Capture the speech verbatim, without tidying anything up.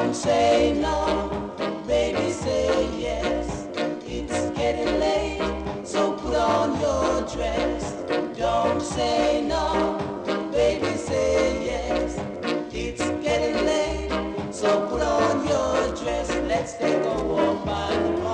Don't say no, baby, say yes. It's getting late, so put on your dress. Don't say no, baby, say yes. It's getting late, so put on your dress. Let's take a walk by the